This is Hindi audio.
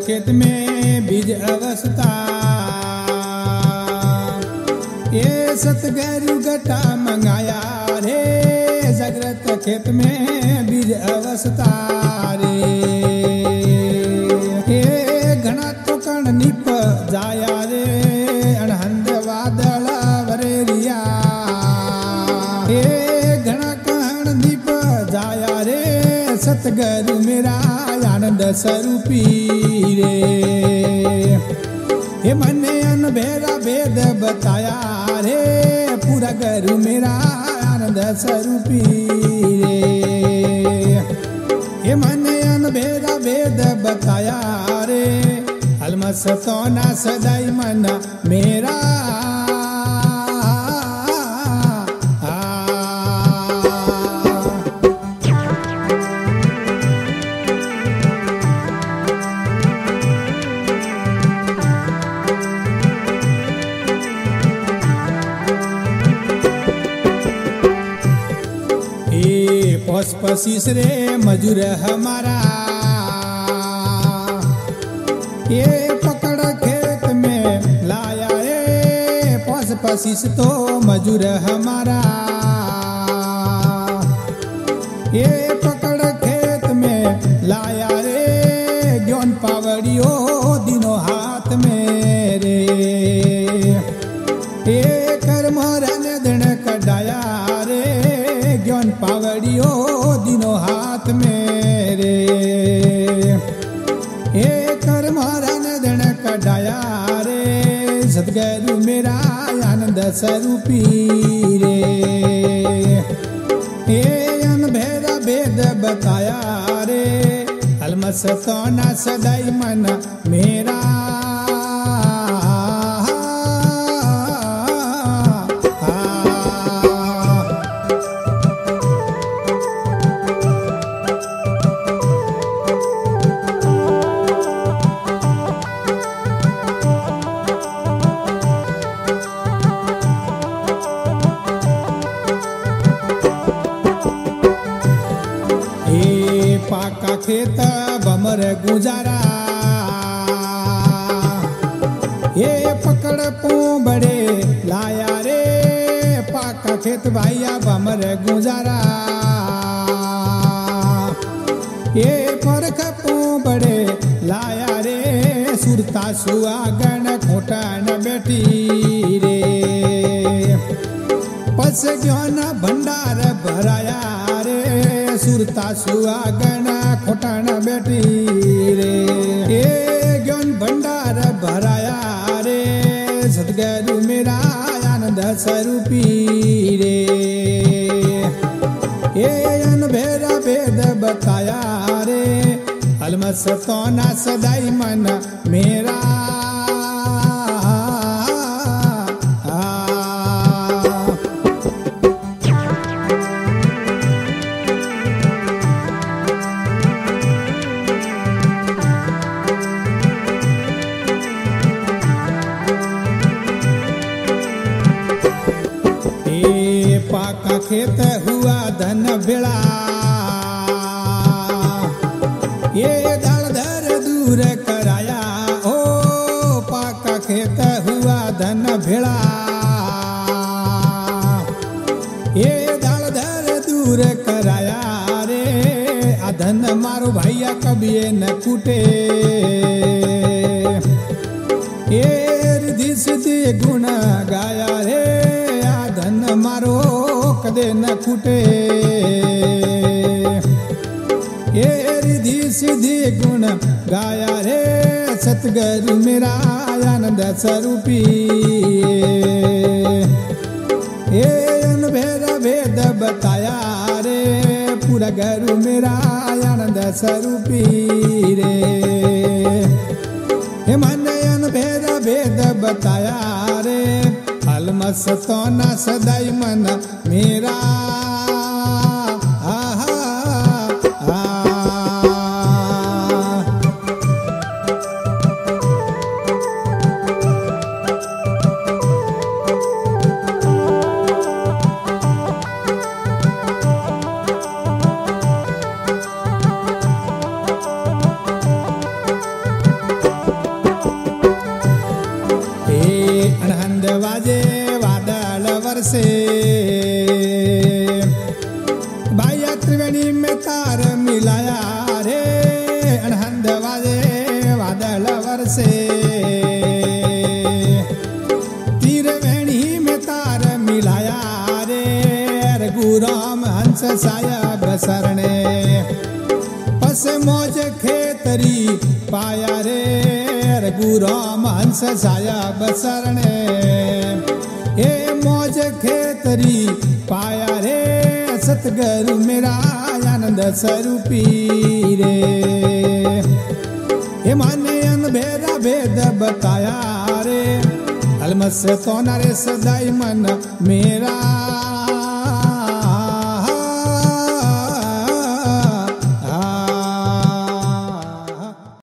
खेत में बीज अवस्था, ये सतगुरु गटा मंगाया रे जागृत खेत में बीज अवस्था रे। ये घना तो कण निप जाया रे अनहंद वादळ वरेरिया, ये घना कण निप जाया रे सतगुरु मेरा आनंद स्वरूपी रे। हे मने अनभेरा भेद बताया रे पूरा गुरु मेरा आनंद स्वरूपी रे। हे मने अनभेरा भेद बताया रे अलमस तो ना सदाई मन मेरा। पस पसीस रे मजूर हमारा, ये पकड़ खेत में लाया रे पस पसीस तो मजूर हमारा, ये पकड़ खेत में लाया रे ज्ञान पावड़ियो दिनों हाथ में रे। ये कर्म रन दिन कडाया रे ज्ञान पावड़ियो दिनों हाथ में रे। हे कर्म रन दिन कडाया रे सतगुरु मेरा आनंद स्वरूपी रे। हे अनभेदा भेद बताया रे अलमस तो ना सदाई मन मेरा। पाका खेत बमर गुजारा, ये पकड़ पोंबड़े लाया रे पाका खेत भाइया बमर गुजारा, ये परख पोंबड़े लाया रे सुरता सुहागन खोटन बेटी रे। पस ज्ञान भंडार भराया रे सुरता सुहागन खोटन बेटी रे। ये ज्ञान भंडार भराया रे सतगुरु मेरा आनंद स्वरूपी रे। ये अनभेरा भेद बताया रे अलमस तो ना सदाई मन मेरा। पाका खेत हुआ धन भेड़ा, ये दल धर दूर कराया ओ पाका खेत हुआ धन भेड़ा, ये दल धर दूर कराया रे अधन मारो भैया कभी न कूटे। ये रिद्धि सिद्धि गुण गाया रे धन मारो कदे न फूटे। ये रिद्धि सिद्धि गुण गाया रे सतगुरु मेरा आनंद स्वरूपी। ये अनभेदा भेद बताया रे पूरा गुरु मेरा आनंद स्वरूपी रे। हे मन अनभेदा भेद बताया रे अलमस तो ना सदाई मन मेरा। वर्षे भाई त्रिवेणी में तार मिलाया रे अनहद वाजे वादल वर्षे त्रिवेणी में तार मिलाया रे रघुराम हंस साया बसरने पस मौज खेतरी पाया रे रघुराम हंस साया बसरने हे मौज खेतरी पाया रे सतगुरु मेरा आनंद स्वरूपी रे हे माने भेदा भेद बताया रे अलमस तो नरे सदाई मन मेरा